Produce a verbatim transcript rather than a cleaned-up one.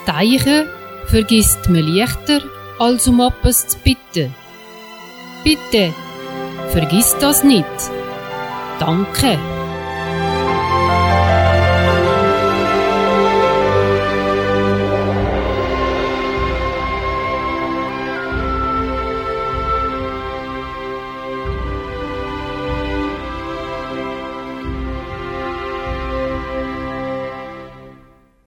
Teichen vergisst man leichter, als um etwas zu bitten. Bitte, vergiss das nicht. Danke.